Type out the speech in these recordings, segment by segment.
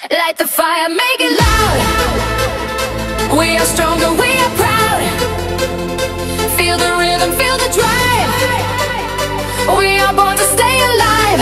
Light the fire, make it loud. We are stronger, we are proud. Feel the rhythm, feel the drive. We are born to stay alive.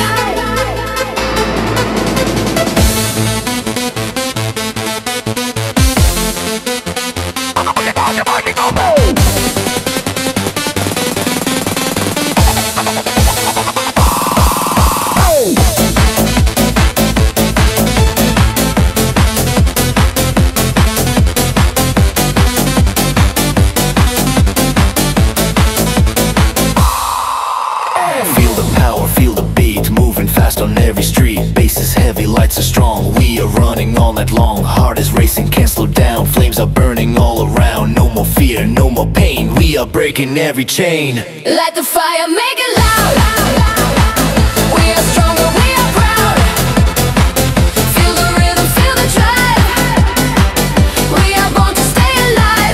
On every street, bass is heavy, lights are strong. We are running all night long. Heart is racing, can't slow down. Flames are burning all around. No more fear, no more pain. We are breaking every chain. Light the fire, make it loud. We are stronger, we are proud. Feel the rhythm, feel the drive. We are born to stay alive.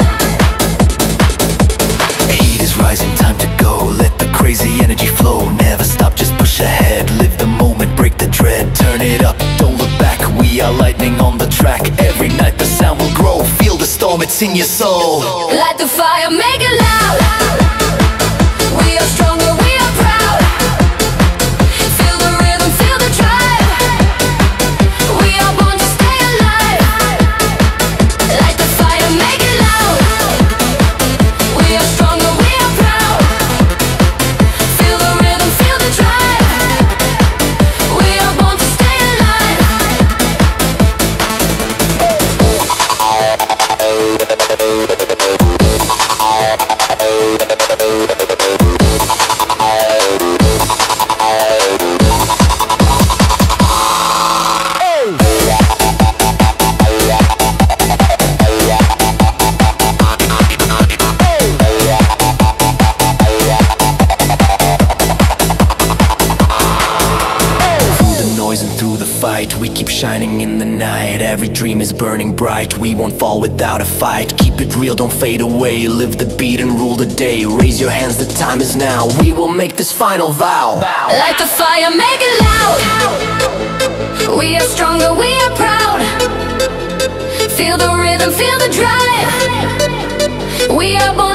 Heat is rising, time to go. Let the crazy energy flow. Never stop, just push ahead. Live the moment, break the dread. Turn it up, don't look back. We are lightning on the track. Every night the sound will grow. Feel the storm, it's in your soul. Light the fire, make it loud. We are stronger, we are proud. Feel the rhythm, feel the drive. We are born to stay alive. Light the fire, make it loud. We are stronger, we are proud. Feel the rhythm, feel the drive. We are born to stay alive. We keep shining in the night. Every dream is burning bright. We won't fall without a fight. Keep it real, don't fade away. Live the beat and rule the day. Raise your hands, the time is now. We will make this final vow. Light the fire, make it loud. We are stronger, we are proud. Feel the rhythm, feel the drive. We are born